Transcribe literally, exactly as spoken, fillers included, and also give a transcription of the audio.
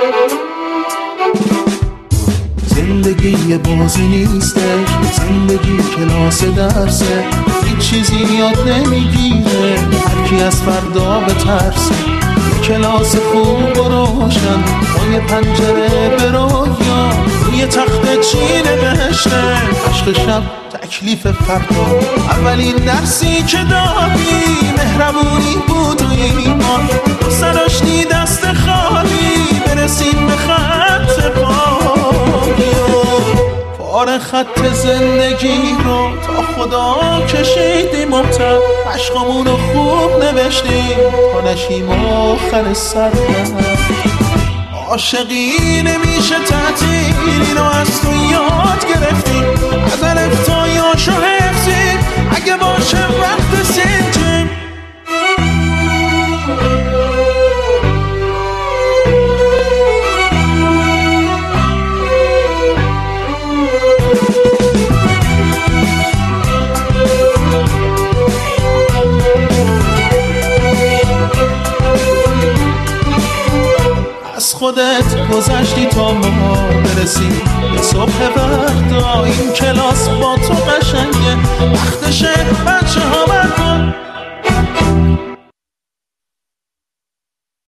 زندگی بازی نیستش، زندگی کلاس درسه، هیچ چیزی یاد نمیگیره، هر کی از فردا به ترسه. کلاس خوب و روشن، پای پنجره به رویا، روی تخت چی نوشته، عشق شب تکلیف فردا. اولین درسی که دادی مهربونی بود و ایمان، سراشتی دست خالی برسیم به خط پایان. پاره خط زندگی رو تا خدا کشیدیم مبتر، عشقمون رو خوب نوشتیم تا نشیم آخر سر. عاشقی نمیشه تعطیل، اینو از تو یاد گرفتیم، از الف تا یاشو حفظیم، اگه باشه وقت سنجیم. از خودت گذشتی تا ما برسیم به صبح فردا. این کلاس